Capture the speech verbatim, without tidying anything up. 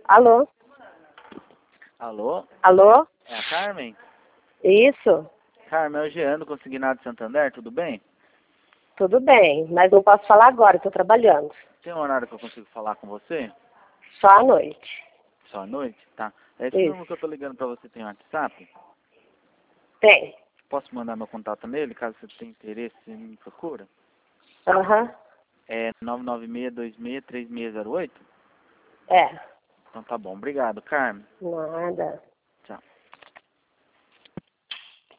Alô? Alô? Alô? É a Carmen? Isso? Carmen, é o Jean do Consignado Santander, tudo bem? Tudo bem, mas não posso falar agora, estou trabalhando. Tem um horário que eu consigo falar com você? Só à noite. Só à noite? Tá. Esse Isso. número que eu tô ligando pra você tem WhatsApp? Tem. Posso mandar meu contato nele, caso você tenha interesse e me procura? Aham. É nove nove seis dois seis três seis zero oito? É. Então tá bom. Obrigado, Carmen. Nada.